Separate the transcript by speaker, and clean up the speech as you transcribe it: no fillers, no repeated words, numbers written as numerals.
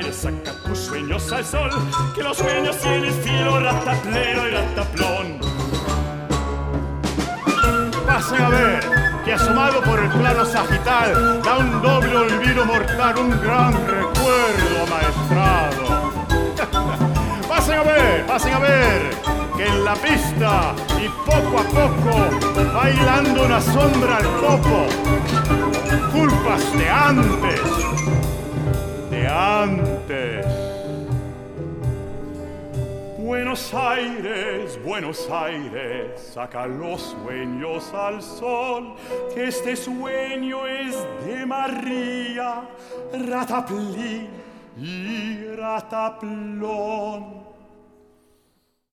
Speaker 1: Aires, saca tus sueños al sol, que los sueños tienen filo, rataplero y rataplón.
Speaker 2: Pasen a ver que asomado por el plano sagital da un doble olvido mortal, un gran recuerdo amaestrado. Pasen a ver que en la pista y poco a poco bailando una sombra al topo, culpas de antes,
Speaker 1: Buenos Aires, saca los sueños al sol, que este sueño es de María, Rataplí y Rataplón.